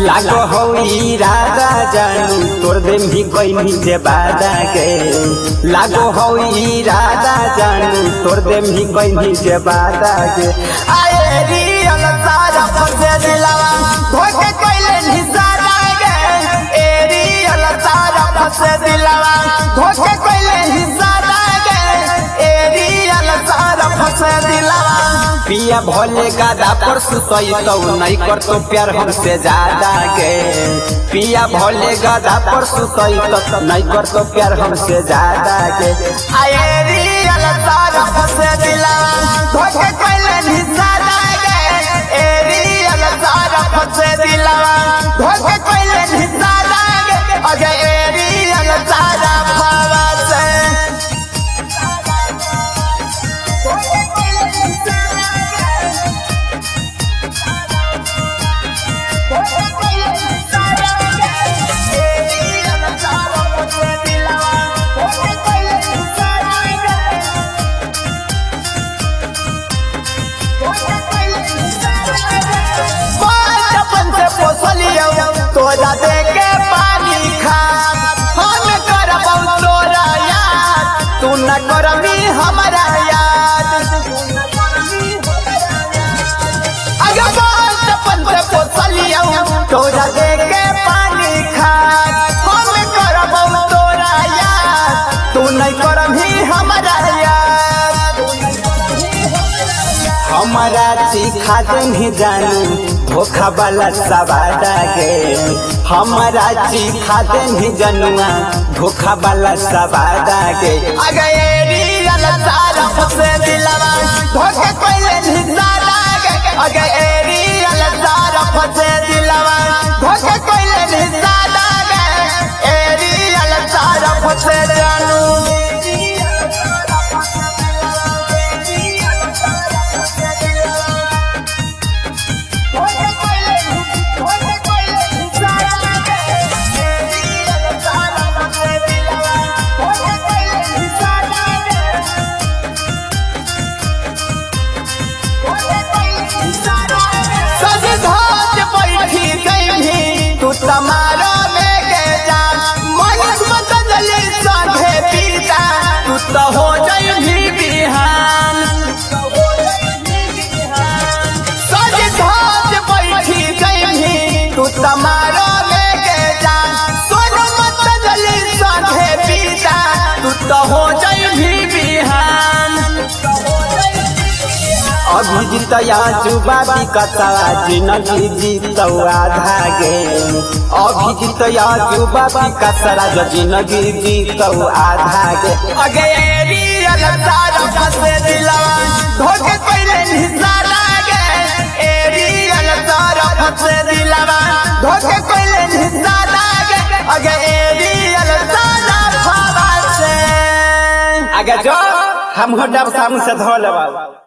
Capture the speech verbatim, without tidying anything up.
लागो हो राजा जानू तोर दे भी कोई नीचे बादा के लागो हो राजा जानू तोर दे भी कोई नीचे बादा के आए रियल सारा फसे दिलावा धोखे कोइले निसारा गे ए रियल सारा फसे दिलावा धोखे कोइले निसारा गे ए रियल सारा फसे दिलावा पिया भोले गादा पर सुतई तो नहीं कर तो प्यार हमसे ज्यादा के पिया भोले गादा पर सुतई तो नहीं कर तो प्यार हमसे ज्यादा के आए रियल सारा फसे दिलावा धोखे कोइले निसारा गे ए रियल सारा फसे दिलावा धोखे कोइले निसारा गे अगे ए रियल सारा फसे तोरा दे के पानी खा हम करबौ तोरा याद तू न करबी हमरा याद अगर बात पंथ पोसलियो तोरा दे के पानी खा हम करबौ तोरा याद तू न करबी हमरा याद हमारा सिखा दे जानू धोखा वाला सवादा के हमारा सिखा दे जनुआ धोखा वाला सवादा के अगे रियल सारा फसे दिलावा धोखे कोइले निसारा गे अगे रियल सारा फसे दिलावा धोखे कोइले निसारा गे ए रियल सारा फसे जानू समारो लेके जा मनीष बदली संगे पीता तू तो हो जाई भी बिहान सज धज बैठी गई तू समारो लेके जा सोनू बदली संगे पीता तू तो हो जाई भी बिहान अभिजीत जुबा बिकता जिंदगी जीतौ आधा गे अभिजीत जुबा बिकता जिंदगी जीतौ आधा गे अगे रियल सारा फसे दिलावा धोखे कोइले निसारा गे ए रियल सारा फसे दिलावा धोखे कोइले निसारा गे अगे रियल सारा फसे अगे जो हम हो डब सामू से धो लेबा।